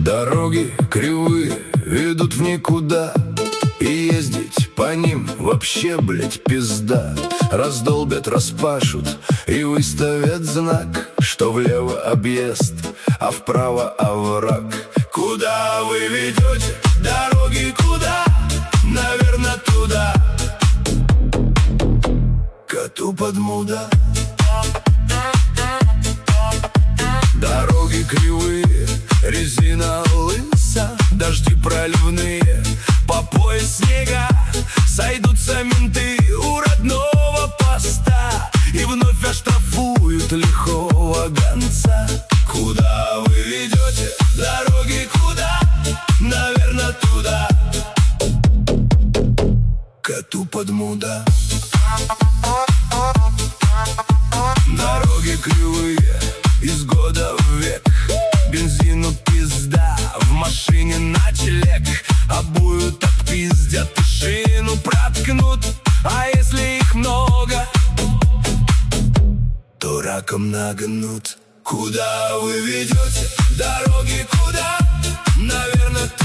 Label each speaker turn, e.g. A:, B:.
A: Дороги кривые ведут в никуда, и ездить по ним вообще, блять, пизда. Раздолбят, распашут и выставят знак, что влево объезд, а вправо овраг. Куда вы ведете? Дороги куда? Наверно, туда, коту под муда. Дороги кривые, резина лыса, дожди проливные, по пояс снега. Сойдутся менты у родного поста и вновь оштрафуют лихого гонца. Куда вы ведете? Дороги куда? Наверно, туда, коту под муда. Дороги кривые из года в век, бензину пизда, в машине ночлег. Обуют, отпиздят и шину проткнут, а если их много, то раком нагнут. Куда вы ведете? Дороги куда? Наверно,